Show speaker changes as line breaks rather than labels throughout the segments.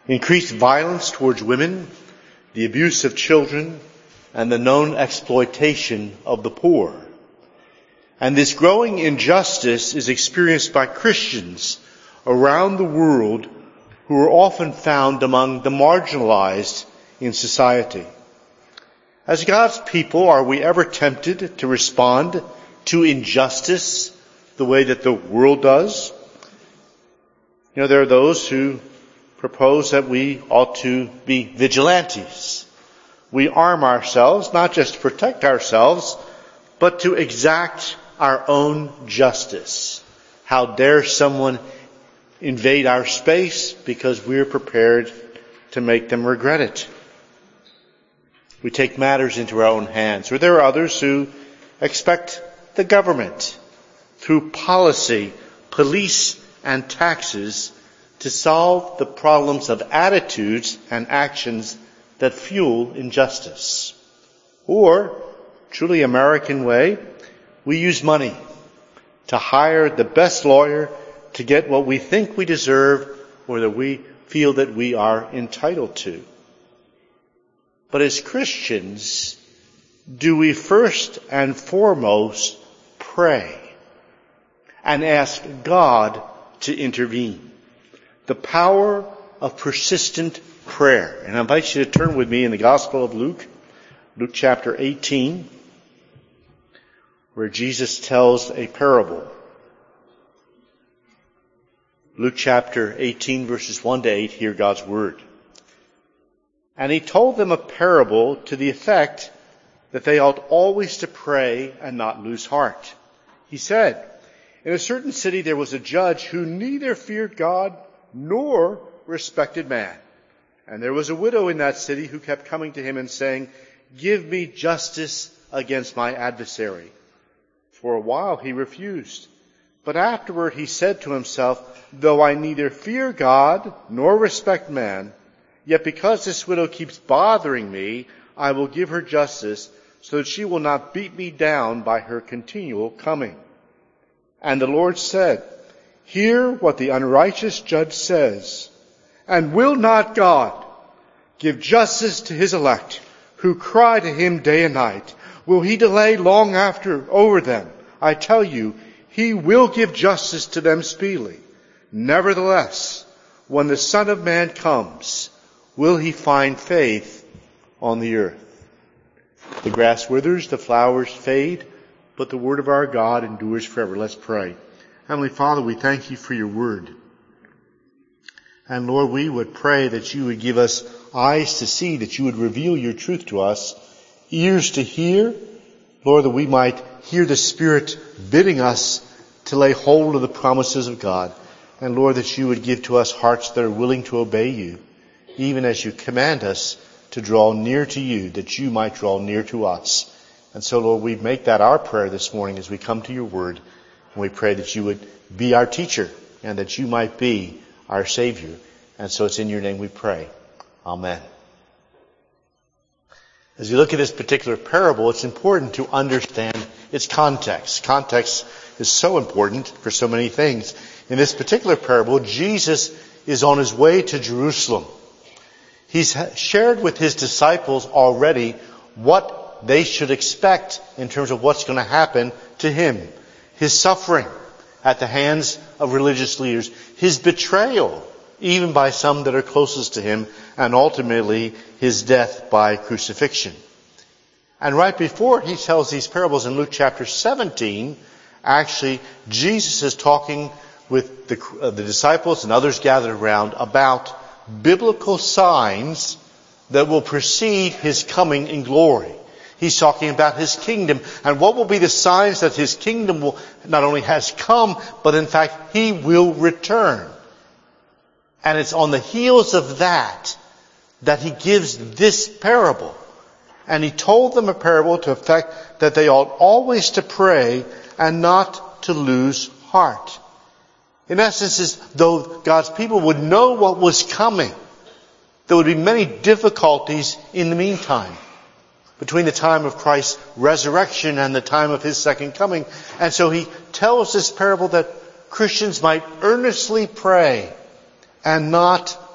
increased violence towards women, the abuse of children, and the known exploitation of the poor. And this growing injustice is experienced by Christians around the world who are often found among the marginalized in society. As God's people, are we ever tempted to respond to injustice the way that the world does? There are those who propose that we ought to be vigilantes. We arm ourselves, not just to protect ourselves, but to exact our own justice. How dare someone invade our space because we're prepared to make them regret it? We take matters into our own hands. Or there are others who expect the government, through policy, police, and taxes, to solve the problems of attitudes and actions that fuel injustice. Or, truly American way, we use money to hire the best lawyer to get what we think we deserve or that we feel that we are entitled to. But as Christians, do we first and foremost pray and ask God to intervene? The power of persistent prayer. And I invite you to turn with me in the Gospel of Luke, Luke chapter 18, where Jesus tells a parable. Luke chapter 18, verses 1 to 8, hear God's word. And he told them a parable to the effect that they ought always to pray and not lose heart. He said, in a certain city there was a judge who neither feared God nor respected man. And there was a widow in that city who kept coming to him and saying, give me justice against my adversary. For a while he refused. But afterward he said to himself, though I neither fear God nor respect man, yet because this widow keeps bothering me, I will give her justice so that she will not beat me down by her continual coming. And the Lord said, hear what the unrighteous judge says. And will not God give justice to his elect who cry to him day and night? Will he delay long after over them? I tell you, he will give justice to them speedily. Nevertheless, when the Son of Man comes, will he find faith on the earth? The grass withers, the flowers fade, but the word of our God endures forever. Let's pray. Heavenly Father, we thank you for your word. And Lord, we would pray that you would give us eyes to see, that you would reveal your truth to us, ears to hear, Lord, that we might hear the Spirit bidding us to lay hold of the promises of God. And Lord, that you would give to us hearts that are willing to obey you, even as you command us to draw near to you, that you might draw near to us. And so, Lord, we make that our prayer this morning as we come to your word. And we pray that you would be our teacher and that you might be our Savior. And so it's in your name we pray. Amen. As we look at this particular parable, it's important to understand its context. Context is so important for so many things. In this particular parable, Jesus is on his way to Jerusalem. He's shared with his disciples already what they should expect in terms of what's going to happen to him. His suffering at the hands of religious leaders, his betrayal, even by some that are closest to him, and ultimately his death by crucifixion. And right before he tells these parables in Luke chapter 17, actually Jesus is talking with the disciples and others gathered around about biblical signs that will precede his coming in glory. He's talking about his kingdom and what will be the signs that his kingdom will not only has come, but in fact he will return. And it's on the heels of that he gives this parable. And he told them a parable to the effect that they ought always to pray and not to lose heart. In essence, as though God's people would know what was coming, there would be many difficulties in the meantime, between the time of Christ's resurrection and the time of his second coming. And so he tells this parable that Christians might earnestly pray and not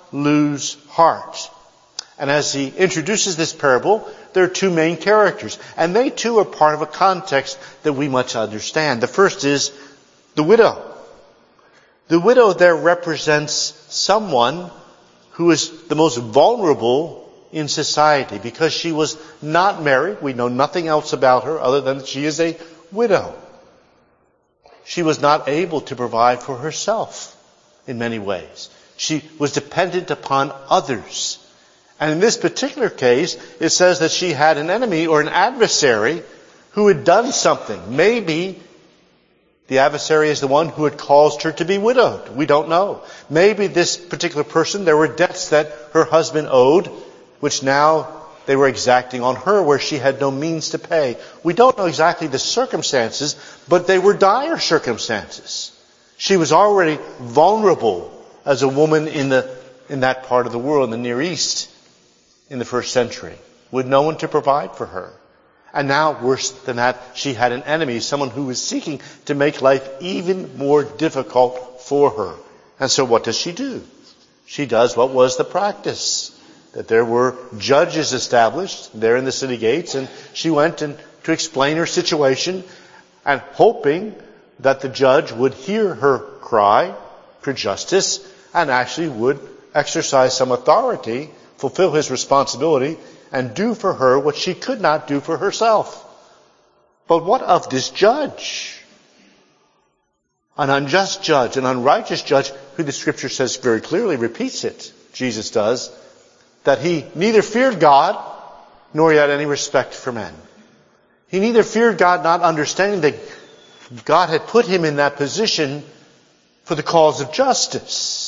lose heart. And as he introduces this parable, there are two main characters. And they too are part of a context that we must understand. The first is the widow. The widow there represents someone who is the most vulnerable in society because she was not married. We know nothing else about her other than she is a widow. She was not able to provide for herself in many ways. She was dependent upon others. And in this particular case, it says that she had an enemy or an adversary who had done something. Maybe the adversary is the one who had caused her to be widowed. We don't know. Maybe this particular person, there were debts that her husband owed, which now they were exacting on her where she had no means to pay. We don't know exactly the circumstances, but they were dire circumstances. She was already vulnerable as a woman in that part of the world, in the Near East, in the first century, with no one to provide for her. And now, worse than that, she had an enemy, someone who was seeking to make life even more difficult for her. And so what does she do? She does what was the practice, that there were judges established there in the city gates, and she went to explain her situation, and hoping that the judge would hear her cry for justice and actually would exercise some authority, fulfill his responsibility, and do for her what she could not do for herself. But what of this judge? An unjust judge, an unrighteous judge, who the Scripture says very clearly, repeats it, Jesus does, that he neither feared God, nor yet any respect for men. He neither feared God, not understanding that God had put him in that position for the cause of justice.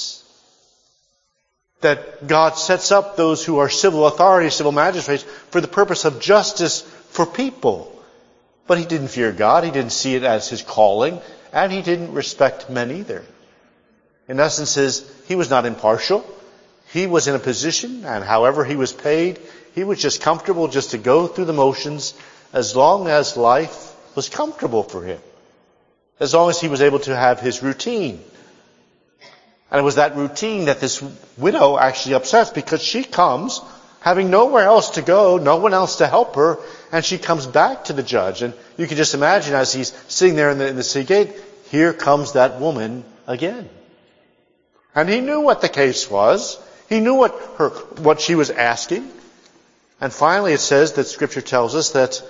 That God sets up those who are civil authorities, civil magistrates, for the purpose of justice for people. But he didn't fear God, he didn't see it as his calling, and he didn't respect men either. In essence, he was not impartial. He was in a position, and however he was paid, he was just comfortable just to go through the motions as long as life was comfortable for him. As long as he was able to have his routine. And it was that routine that this widow actually upsets, because she comes having nowhere else to go, no one else to help her, and she comes back to the judge. And you can just imagine as he's sitting there in the city gate, here comes that woman again. And he knew what the case was. He knew what she was asking. And finally it says that Scripture tells us that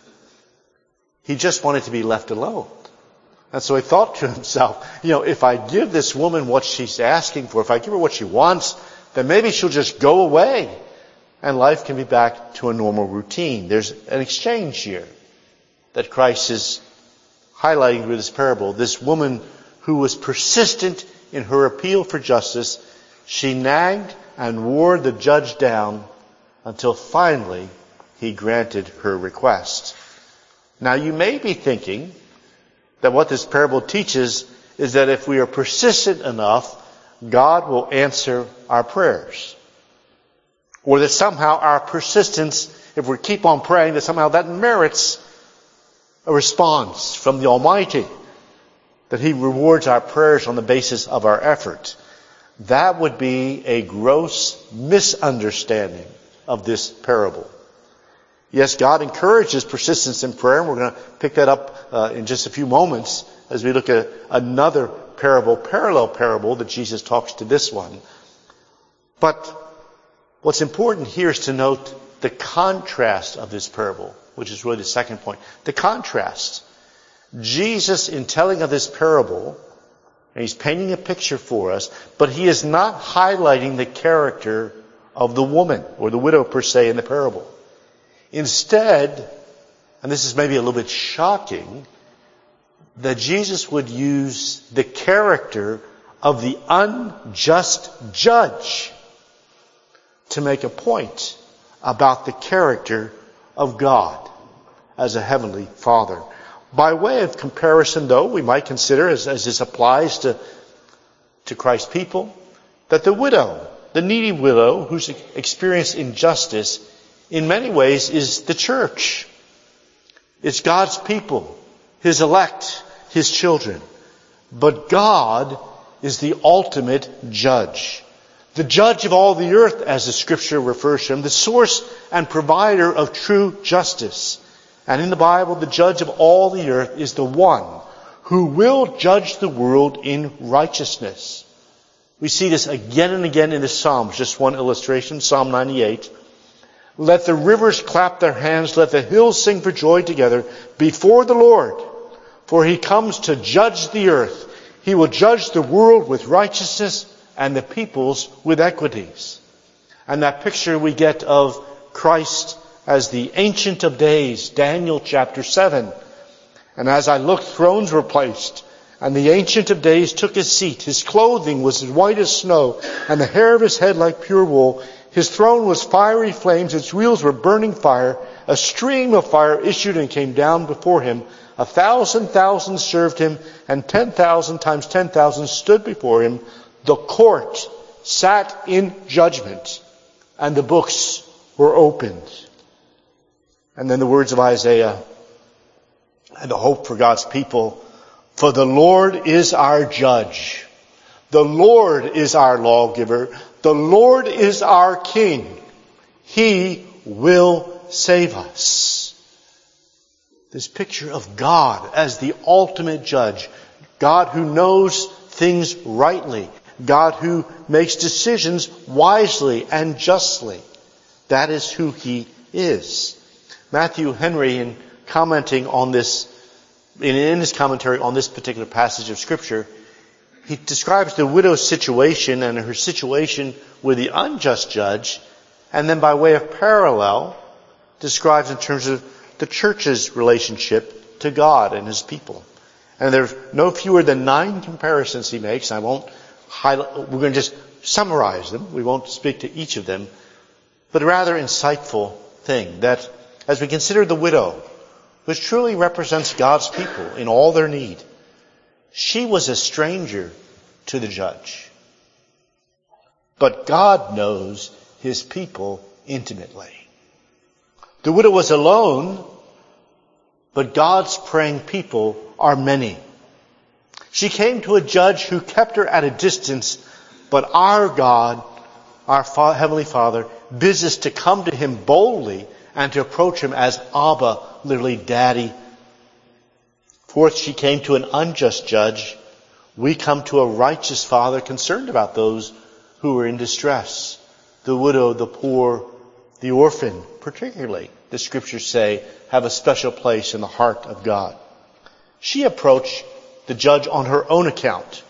he just wanted to be left alone. And so he thought to himself, if I give this woman what she's asking for, if I give her what she wants, then maybe she'll just go away and life can be back to a normal routine. There's an exchange here that Christ is highlighting with this parable. This woman who was persistent in her appeal for justice, she nagged and wore the judge down until finally he granted her request. Now you may be thinking that what this parable teaches is that if we are persistent enough, God will answer our prayers. Or that somehow our persistence, if we keep on praying, that somehow that merits a response from the Almighty. That He rewards our prayers on the basis of our effort. That would be a gross misunderstanding of this parable. Yes, God encourages persistence in prayer, and we're going to pick that up in just a few moments as we look at another parable, parallel parable that Jesus talks to this one. But what's important here is to note the contrast of this parable, which is really the second point. The contrast. Jesus, in telling of this parable, and He's painting a picture for us, but He is not highlighting the character of the woman, or the widow per se, in the parable. Instead, and this is maybe a little bit shocking, that Jesus would use the character of the unjust judge to make a point about the character of God as a heavenly Father. By way of comparison, though, we might consider, as this applies to Christ's people, that the widow, the needy widow who's experienced injustice, in many ways is the church. It's God's people, His elect, His children. But God is the ultimate judge. the judge of all the earth, as the scripture refers to him, the source and provider of true justice. And in the Bible, the judge of all the earth is the one who will judge the world in righteousness. We see this again and again in the Psalms. Just one illustration, Psalm 98. Let the rivers clap their hands, let the hills sing for joy together before the Lord, for he comes to judge the earth. He will judge the world with righteousness and the peoples with equities. And that picture we get of Christ as the Ancient of Days, Daniel chapter 7. And as I looked, thrones were placed, and the Ancient of Days took his seat. His clothing was as white as snow, and the hair of his head like pure wool. His throne was fiery flames, its wheels were burning fire. A stream of fire issued and came down before him. 1,000,000 served him, and 10,000 times 10,000 stood before him. The court sat in judgment, and the books were opened. And then the words of Isaiah, and the hope for God's people. For the Lord is our judge. The Lord is our lawgiver. The Lord is our King. He will save us. This picture of God as the ultimate judge. God who knows things rightly. God who makes decisions wisely and justly. That is who He is. Matthew Henry, in commenting on this, in his commentary on this particular passage of Scripture, he describes the widow's situation and her situation with the unjust judge, and then by way of parallel, describes in terms of the church's relationship to God and His people. And there's no fewer than 9 comparisons he makes. I won't highlight, we're going to just summarize them. We won't speak to each of them. But a rather insightful thing that as we consider the widow, which truly represents God's people in all their need, she was a stranger to the judge. But God knows His people intimately. The widow was alone, but God's praying people are many. She came to a judge who kept her at a distance, but our God, our Heavenly Father, bids us to come to Him boldly and to approach Him as Abba, literally Daddy. Fourth, she came to an unjust judge. We come to a righteous Father concerned about those who are in distress. The widow, the poor, the orphan, particularly, the Scriptures say, have a special place in the heart of God. She approached the judge on her own account.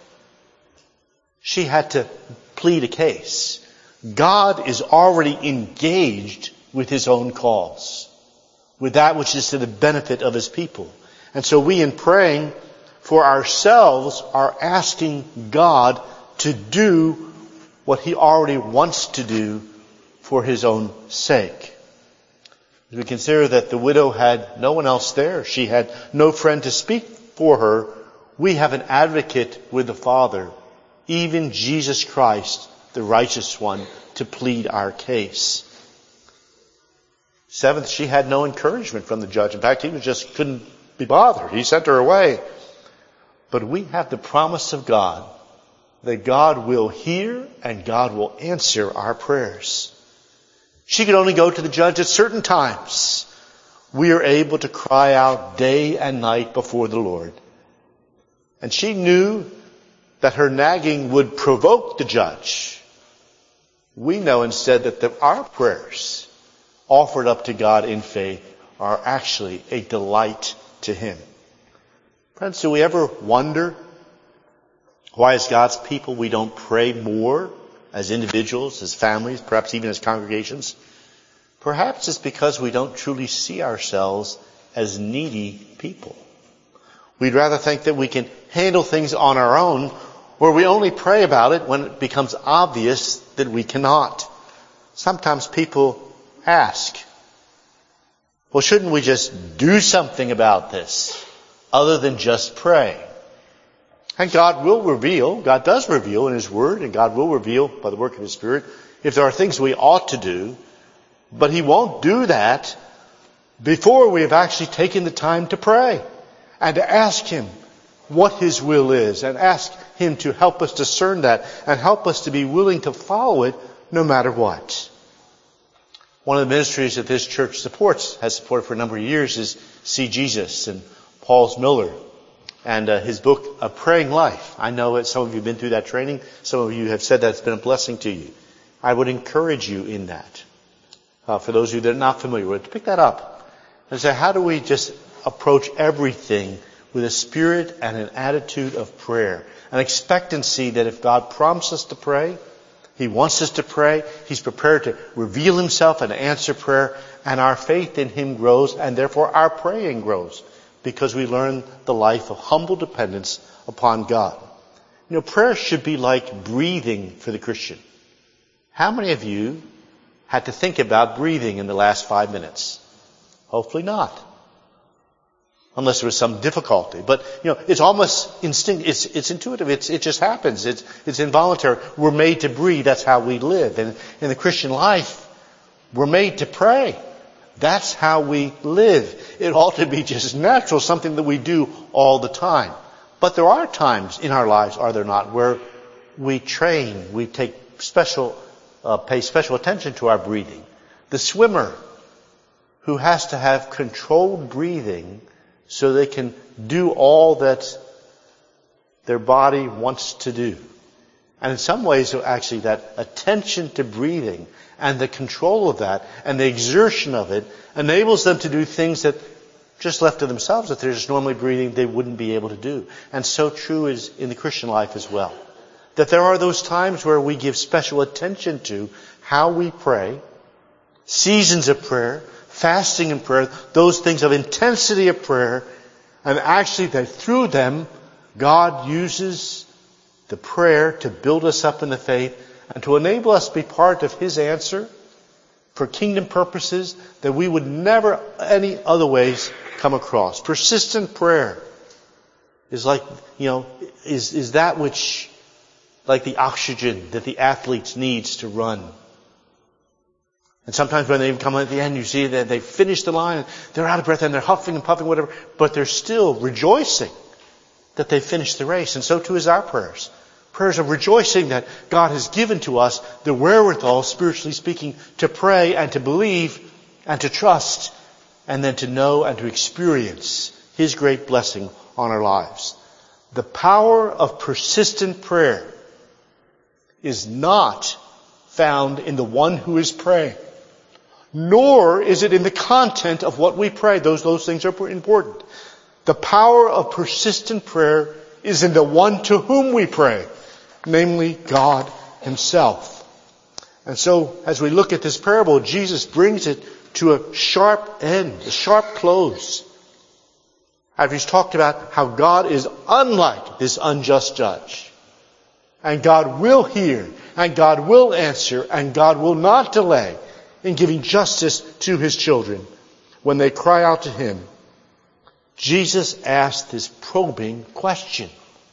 She had to plead a case. God is already engaged with His own cause, with that which is to the benefit of His people. And so we, in praying for ourselves, are asking God to do what He already wants to do for His own sake. As we consider that the widow had no one else there, she had no friend to speak for her, we have an advocate with the Father, even Jesus Christ, the righteous one, to plead our case. Seventh, she had no encouragement from the judge. In fact, he just couldn't be bothered. He sent her away. But we have the promise of God that God will hear and God will answer our prayers. She could only go to the judge at certain times. We are able to cry out day and night before the Lord. And she knew that her nagging would provoke the judge. We know instead that our prayers offered up to God in faith are actually a delight to Him. Friends, do we ever wonder why as God's people we don't pray more as individuals, as families, perhaps even as congregations? Perhaps it's because we don't truly see ourselves as needy people. We'd rather think that we can handle things on our own, or we only pray about it when it becomes obvious that we cannot. Sometimes people ask, well, shouldn't we just do something about this other than just pray? And God will reveal, God does reveal in His Word, and God will reveal by the work of His Spirit if there are things we ought to do, but He won't do that before we have actually taken the time to pray and to ask Him what His will is and ask Him to help us discern that and help us to be willing to follow it no matter what. One of the ministries that this church has supported for a number of years is See Jesus and Paul Miller and his book, A Praying Life. I know that some of you have been through that training. Some of you have said that it's been a blessing to you. I would encourage you in that. For those of you that are not familiar with it, pick that up and say, how do we just approach everything with a spirit and an attitude of prayer, an expectancy that if God promised us to pray, He wants us to pray, He's prepared to reveal Himself and answer prayer, and our faith in Him grows, and therefore our praying grows, because we learn the life of humble dependence upon God. You know, prayer should be like breathing for the Christian. How many of you had to think about breathing in the last 5 minutes? Hopefully not. Unless there was some difficulty. But, it's almost instinct. It's intuitive. It just happens. It's involuntary. We're made to breathe. That's how we live. And in the Christian life, we're made to pray. That's how we live. It ought to be just natural, something that we do all the time. But there are times in our lives, are there not, where we train, we pay special attention to our breathing. The swimmer who has to have controlled breathing so they can do all that their body wants to do. And in some ways, actually, that attention to breathing and the control of that and the exertion of it enables them to do things that just left to themselves, if they're just normally breathing, they wouldn't be able to do. And so true is in the Christian life as well. That there are those times where we give special attention to how we pray, seasons of prayer, fasting and prayer, those things of intensity of prayer, and actually that through them, God uses the prayer to build us up in the faith and to enable us to be part of His answer for kingdom purposes that we would never any other ways come across. Persistent prayer is like, is that which, like the oxygen that the athletes needs to run. And sometimes when they come at the end, you see that they finish the line, and they're out of breath and they're huffing and puffing, whatever, but they're still rejoicing that they finished the race. And so too is our prayers. Prayers of rejoicing that God has given to us the wherewithal, spiritually speaking, to pray and to believe and to trust and then to know and to experience His great blessing on our lives. The power of persistent prayer is not found in the one who is praying, nor is it in the content of what we pray. Those things are important. The power of persistent prayer is in the one to whom we pray, namely God Himself. And so, as we look at this parable, Jesus brings it to a sharp end, a sharp close. After He's talked about how God is unlike this unjust judge. And God will hear, and God will answer, and God will not delay in giving justice to His children when they cry out to Him. Jesus asked this probing question.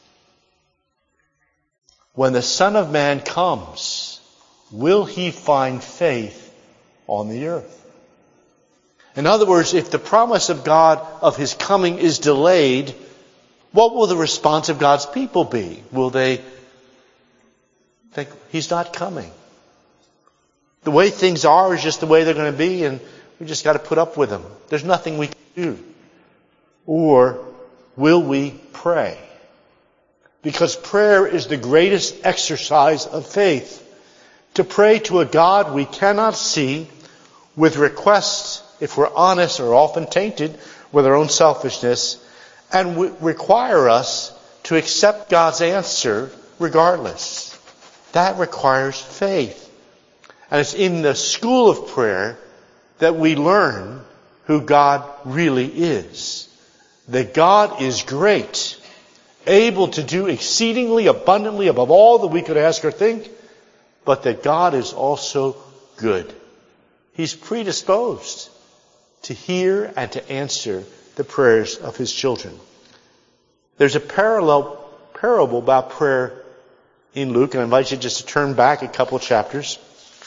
When the Son of Man comes, will He find faith on the earth? In other words, if the promise of God of His coming is delayed, what will the response of God's people be? Will they think He's not coming? The way things are is just the way they're going to be, and we just got to put up with them. There's nothing we can do. Or will we pray? Because prayer is the greatest exercise of faith. To pray to a God we cannot see with requests, if we're honest, are often tainted with our own selfishness and require us to accept God's answer regardless. That requires faith. And it's in the school of prayer that we learn who God really is. That God is great, able to do exceedingly abundantly above all that we could ask or think, but that God is also good. He's predisposed to hear and to answer the prayers of His children. There's a parallel parable about prayer in Luke, and I invite you just to turn back a couple chapters.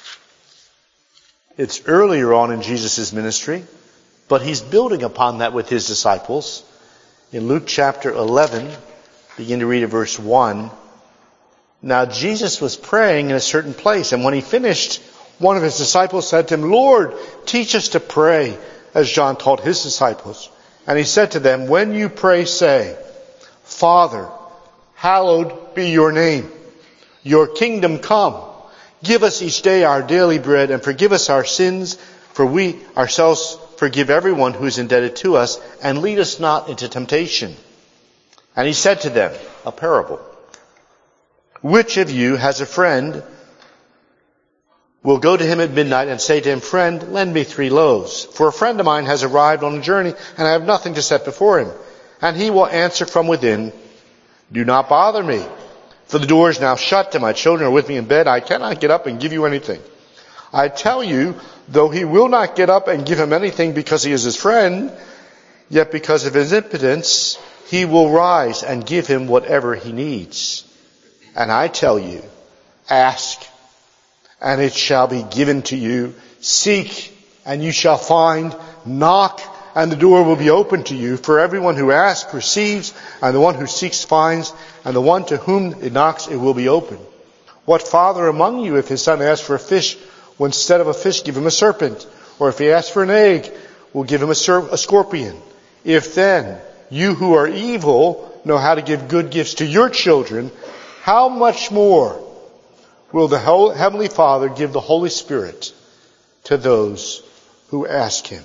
It's earlier on in Jesus' ministry, but He's building upon that with His disciples. In Luke chapter 11 Begin to read at verse 1. Now Jesus was praying in a certain place, and when he finished, one of his disciples said to him, Lord, teach us to pray, as John taught his disciples. And he said to them, when you pray, say, Father, hallowed be your name. Your kingdom come. Give us each day our daily bread, and forgive us our sins, for we ourselves forgive everyone who is indebted to us, and lead us not into temptation. And he said to them, a parable. Which of you has a friend, will go to him at midnight and say to him, Friend, lend me 3 loaves. For a friend of mine has arrived on a journey, and I have nothing to set before him. And he will answer from within, Do not bother me, for the door is now shut, and my children are with me in bed. I cannot get up and give you anything. I tell you, though he will not get up and give him anything because he is his friend, yet because of his impotence, he will rise and give him whatever he needs. And I tell you, ask, and it shall be given to you. Seek, and you shall find. Knock, and the door will be opened to you. For everyone who asks receives, and the one who seeks finds, and the one to whom it knocks it will be opened. What father among you, if his son asks for a fish, will instead of a fish give him a serpent? Or if he asks for an egg, will give him a scorpion? If then you who are evil know how to give good gifts to your children, how much more will the Heavenly Father give the Holy Spirit to those who ask him?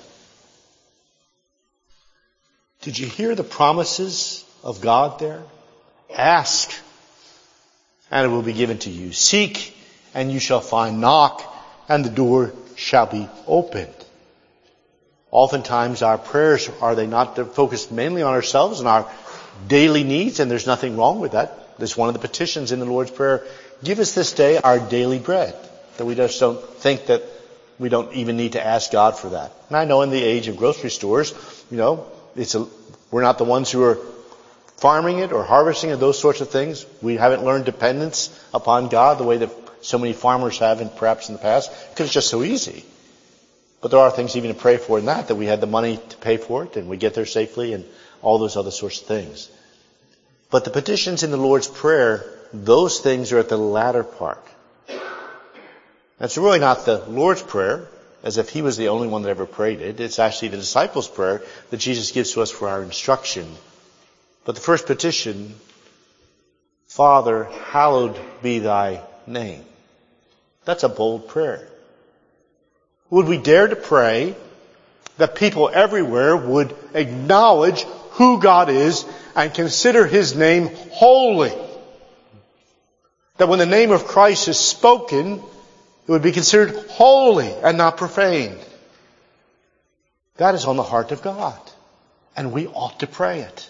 Did you hear the promises of God there? Ask, and it will be given to you. Seek, and you shall find. Knock, and the door shall be opened. Oftentimes our prayers, are they not focused mainly on ourselves and our daily needs? And there's nothing wrong with that. That's one of the petitions in the Lord's Prayer. Give us this day our daily bread. That we just don't think that we don't even need to ask God for that. And I know in the age of grocery stores, we're not the ones who are farming it or harvesting it, those sorts of things. We haven't learned dependence upon God the way that so many farmers have, and perhaps in the past, because it's just so easy. But there are things even to pray for in that we had the money to pay for it, and we get there safely, and all those other sorts of things. But the petitions in the Lord's Prayer, those things are at the latter part. It's really not the Lord's Prayer, as if he was the only one that ever prayed it. It's actually the disciples' prayer that Jesus gives to us for our instruction. But the first petition, Father, hallowed be thy name. That's a bold prayer. Would we dare to pray that people everywhere would acknowledge who God is and consider his name holy? That when the name of Christ is spoken, it would be considered holy and not profane. That is on the heart of God, and we ought to pray it.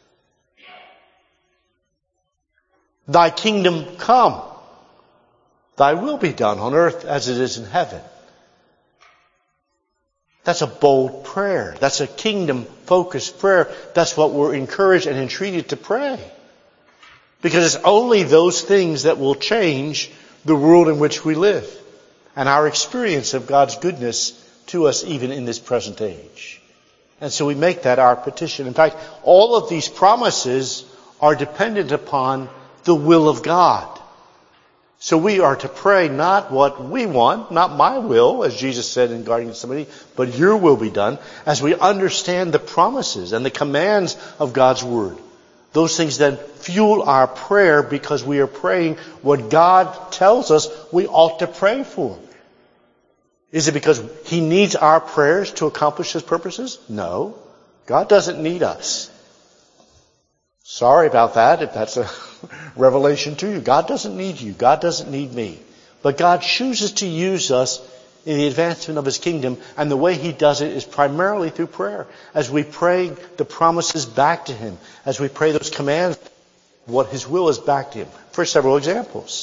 Thy kingdom come. Thy will be done on earth as it is in heaven. That's a bold prayer. That's a kingdom-focused prayer. That's what we're encouraged and entreated to pray. Because it's only those things that will change the world in which we live and our experience of God's goodness to us even in this present age. And so we make that our petition. In fact, all of these promises are dependent upon the will of God. So we are to pray not what we want, not my will, as Jesus said in Garden of Gethsemane, but your will be done, as we understand the promises and the commands of God's Word. Those things then fuel our prayer because we are praying what God tells us we ought to pray for. Is it because he needs our prayers to accomplish his purposes? No. God doesn't need us. Sorry about that, if that's a revelation to you. God doesn't need you. God doesn't need me. But God chooses to use us in the advancement of his kingdom, and the way he does it is primarily through prayer. As we pray the promises back to him, as we pray those commands, what his will is back to him. For several examples.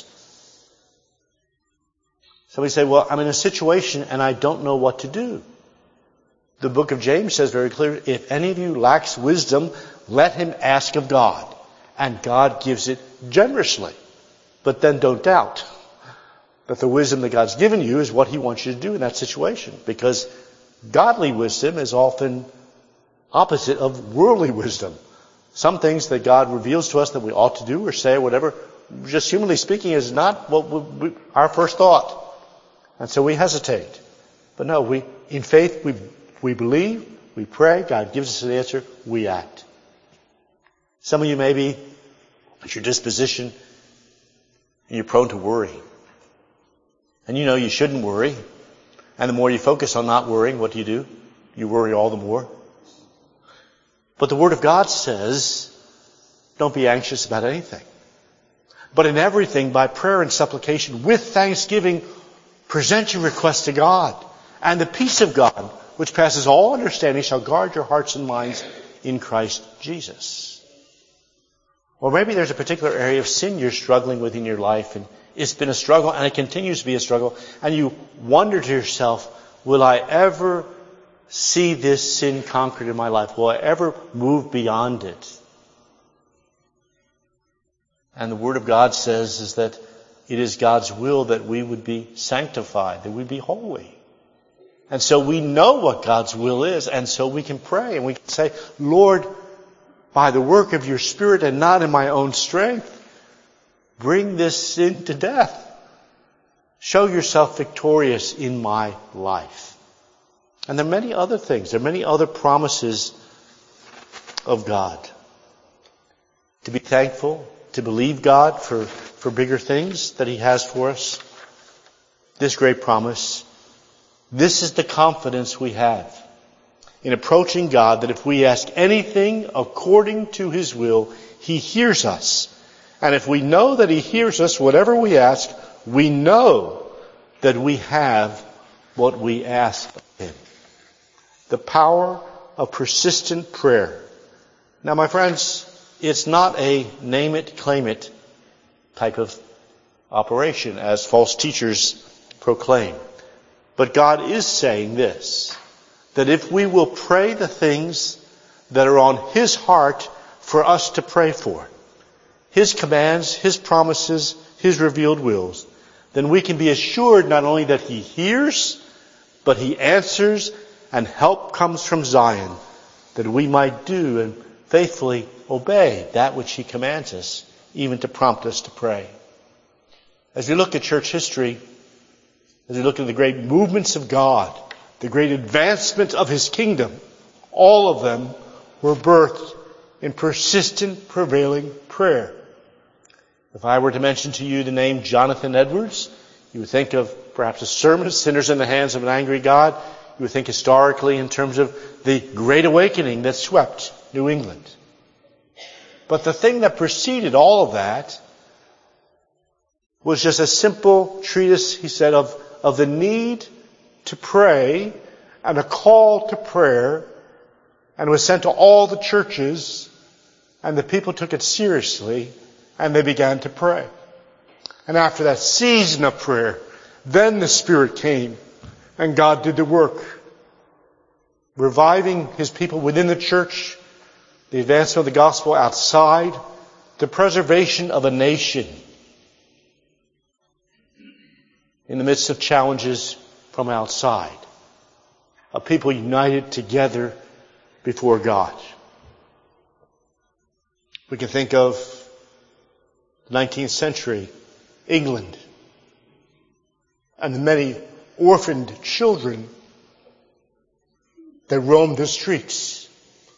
So we say, well, I'm in a situation and I don't know what to do. The book of James says very clearly, if any of you lacks wisdom, let him ask of God. And God gives it generously. But then don't doubt that the wisdom that God's given you is what he wants you to do in that situation. Because godly wisdom is often opposite of worldly wisdom. Some things that God reveals to us that we ought to do or say or whatever, just humanly speaking, is not what our first thought. And so we hesitate. But no, in faith, we believe, we pray, God gives us an answer, we act. Some of you maybe, it's your disposition, and you're prone to worry. And you know you shouldn't worry. And the more you focus on not worrying, what do? You worry all the more. But the Word of God says, don't be anxious about anything. But in everything, by prayer and supplication, with thanksgiving, present your requests to God. And the peace of God, which passes all understanding, shall guard your hearts and minds in Christ Jesus. Or maybe there's a particular area of sin you're struggling with in your life, and it's been a struggle, and it continues to be a struggle, and you wonder to yourself, will I ever see this sin conquered in my life? Will I ever move beyond it? And the Word of God says is that it is God's will that we would be sanctified, that we be holy. And so we know what God's will is, and so we can pray and we can say, Lord, by the work of your Spirit and not in my own strength, bring this sin to death. Show yourself victorious in my life. And there are many other things. There are many other promises of God. To be thankful, to believe God for bigger things that He has for us. This great promise. This is the confidence we have in approaching God, that if we ask anything according to His will, He hears us. And if we know that He hears us, whatever we ask, we know that we have what we ask of Him. The power of persistent prayer. Now, my friends, it's not a name it, claim it type of operation, as false teachers proclaim. But God is saying this, that if we will pray the things that are on His heart for us to pray for, His commands, His promises, His revealed wills, then we can be assured not only that He hears, but He answers, and help comes from Zion, that we might do and faithfully obey that which He commands us, even to prompt us to pray. As we look at church history, as we look at the great movements of God, the great advancement of His kingdom, all of them were birthed in persistent, prevailing prayer. If I were to mention to you the name Jonathan Edwards, you would think of perhaps a sermon, Sinners in the Hands of an Angry God. You would think historically in terms of the Great Awakening that swept New England. But the thing that preceded all of that was just a simple treatise, he said, of the need to pray and a call to prayer, and was sent to all the churches, and the people took it seriously, and they began to pray. And after that season of prayer, then the Spirit came, and God did the work, reviving His people within the church, the advancement of the gospel outside, the preservation of a nation in the midst of challenges from outside. A people united together before God. We can think of the 19th century England and the many orphaned children that roamed the streets.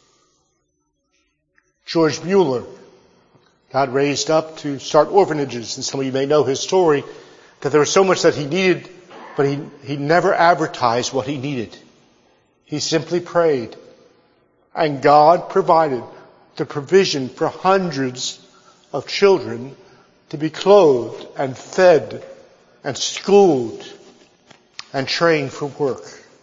George Mueller, God raised up to start orphanages, and some of you may know his story, that there was so much that he needed, but he never advertised what he needed. He simply prayed, and God provided the provision for hundreds of children to be clothed and fed and schooled and trained for work.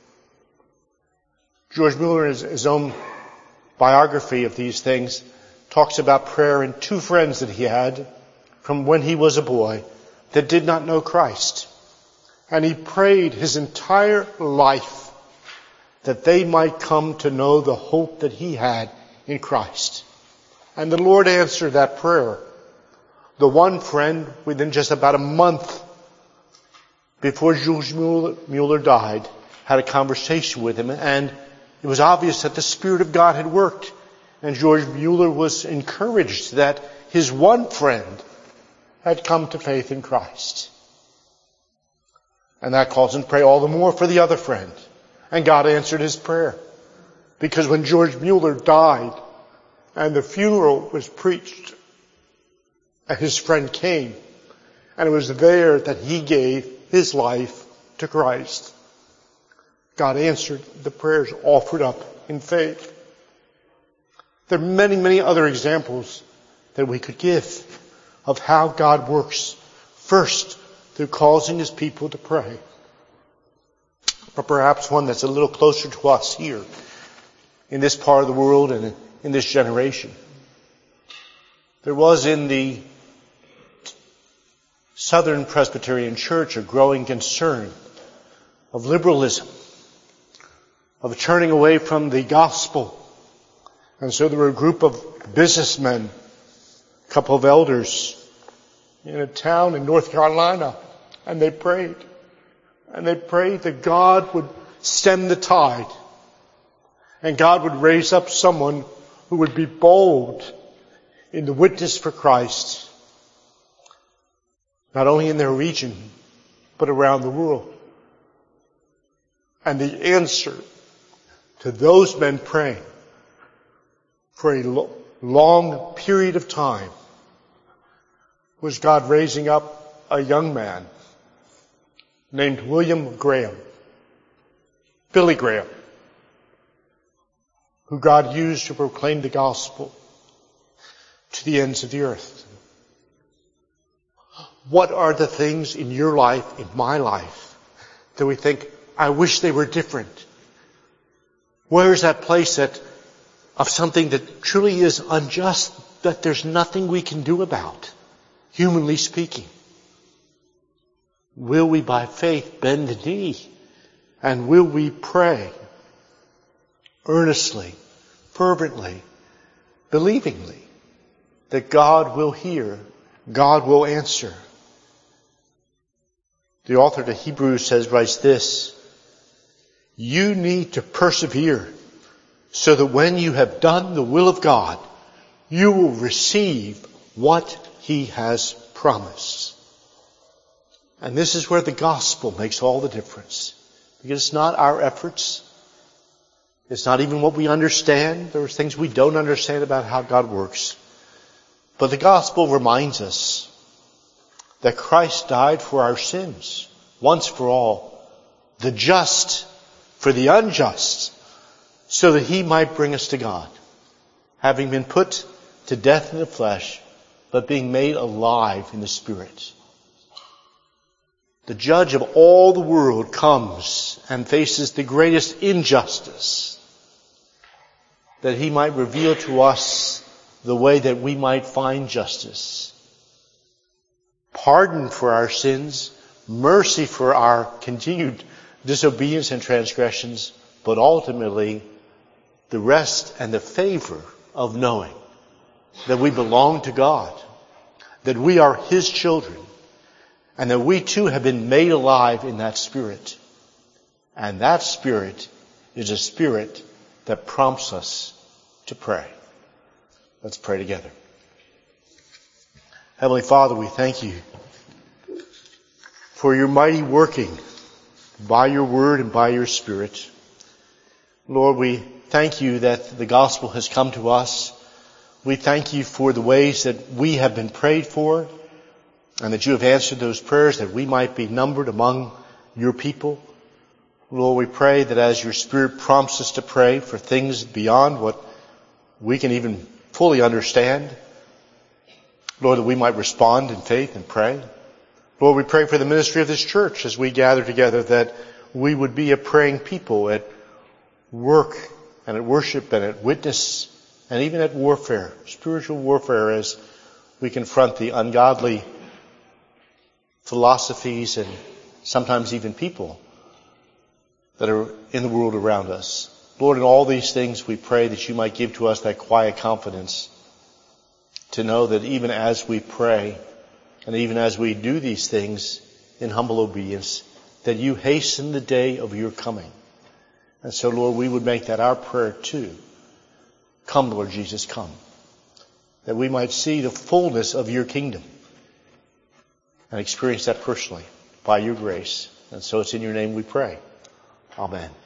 George Mueller, in his own biography of these things, talks about prayer and two friends that he had from when he was a boy that did not know Christ. And he prayed his entire life that they might come to know the hope that he had in Christ. And the Lord answered that prayer. The one friend, within just about a month before George Mueller died, had a conversation with him, and it was obvious that the Spirit of God had worked.
And George Mueller was encouraged that his one friend had come to faith in Christ. And that caused him to pray all the more for the other friend. And God answered his prayer. Because when George Mueller died and the funeral was preached, and his friend came, and it was there that he gave his life to Christ, God answered the prayers offered up in faith. There are many, many other examples that we could give of how God works. First, through causing his people to pray. But perhaps one that's a little closer to us here in this part of the world and in this generation. There was in the Southern Presbyterian Church a growing concern of liberalism, of turning away from the gospel. And so there were a group of businessmen, a couple of elders in a town in North Carolina, and they prayed. And they prayed that God would stem the tide, and God would raise up someone who would be bold in the witness for Christ, not only in their region, but around the world. And the answer to those men praying for a long period of time was God raising up a young man named William Graham, Billy Graham, who God used to proclaim the gospel to the ends of the earth. What are the things in your life, in my life, that we think, I wish they were different? Where is that place of something that truly is unjust, that there's nothing we can do about, humanly speaking? Will we by faith bend the knee? And will we pray earnestly, fervently, believingly that God will hear, God will answer? The author to Hebrews writes this: you need to persevere so that when you have done the will of God, you will receive what he has promised. And this is where the gospel makes all the difference. Because it's not our efforts. It's not even what we understand. There are things we don't understand about how God works. But the gospel reminds us that Christ died for our sins, once for all, the just for the unjust, so that he might bring us to God, having been put to death in the flesh, but being made alive in the Spirit. The judge of all the world comes and faces the greatest injustice, that he might reveal to us the way that we might find justice. Pardon for our sins, mercy for our continued disobedience and transgressions, but ultimately the rest and the favor of knowing that we belong to God, that we are his children, and that we too have been made alive in that Spirit. And that Spirit is a Spirit that prompts us to pray. Let's pray together. Heavenly Father, we thank you for your mighty working by your word and by your Spirit. Lord, we thank you that the gospel has come to us. We thank you for the ways that we have been prayed for, and that you have answered those prayers that we might be numbered among your people. Lord, we pray that as your Spirit prompts us to pray for things beyond what we can even fully understand, Lord, that we might respond in faith and pray. Lord, we pray for the ministry of this church as we gather together, that we would be a praying people at work and at worship and at witness and even at warfare, spiritual warfare, as we confront the ungodly philosophies and sometimes even people that are in the world around us. Lord, in all these things we pray that you might give to us that quiet confidence to know that even as we pray and even as we do these things in humble obedience, that you hasten the day of your coming. And so, Lord, we would make that our prayer too, Come, Lord Jesus, come. That we might see the fullness of your kingdom and experience that personally by your grace. And so it's in your name we pray. Amen.